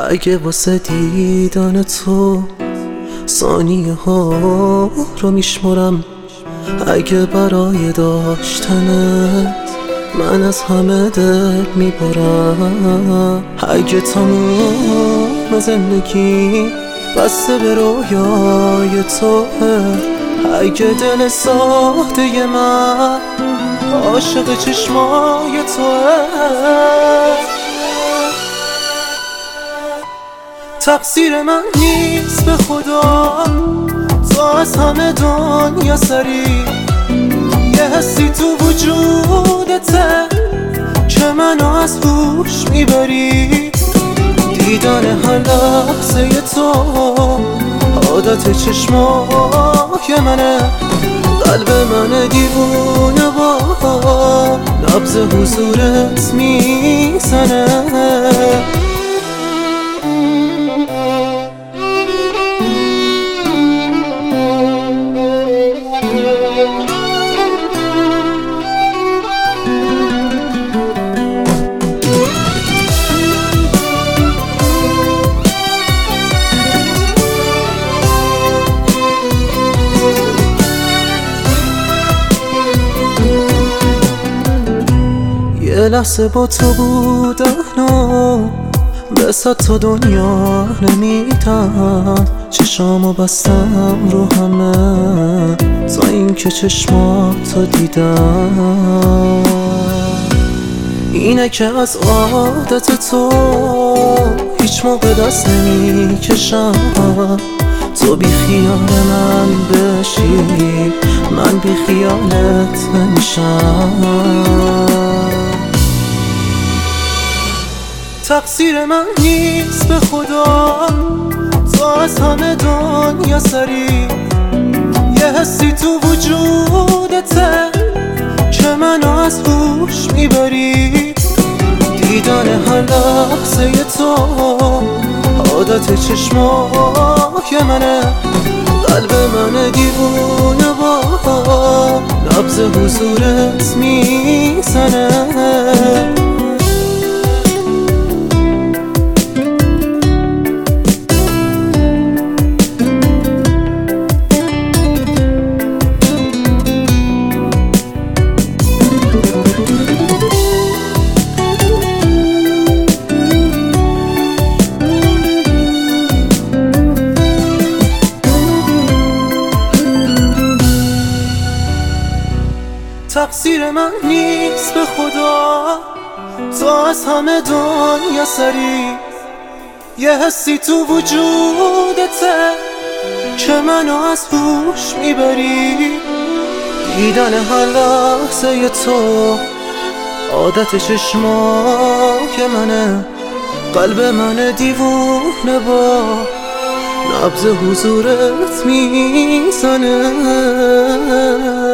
اگه واسه دیدن تو ثانیه ها رو میشمرم، اگه برای داشتنت من از همه دل میبرم، اگه تمام زندگی بسته به رویای توه، اگه دل ساده من عاشق چشمای توه، تقصیر من نیست به خدا تو از همه دنیا سری، یه حسی تو وجودته که منو از هوش میبری، دیدن هر لحظه تو عادت چشمای منه، قلب من دیوونه با نبض حضورت میزنه. یه لحظه با تو بودن و به صد تا دنیا نمیدم، چشامو بستم رو همه تا اینکه چشماتو دیدم، اینه که از عادت تو هیچ موقع دست نمیکشم، تو بی خیال من بشی من بی خیالت نمیشم، تقصیر من نیست به خدا تو از همه دنیا سری، یه حسی تو وجودته که منو از هوش میبری، دیدن هر لحظه تو عادت چشمای منه، قلب من دیوونه با نبض حضورت میزنه. تقصیر من نیست به خدا تو از همه دنیا سری، یه حسی تو وجودته که منو از هوش میبری، دیدن هر لحظه تو عادت چشمای منه، قلب من دیوونه با نبض حضورت میزنه.